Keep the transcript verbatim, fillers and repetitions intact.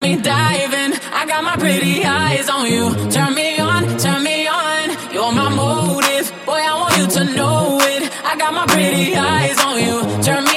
Diving, I got my pretty eyes on you. Turn me on, turn me on. You're my motive, boy. I want you to know it. I got my pretty eyes on you. Turn me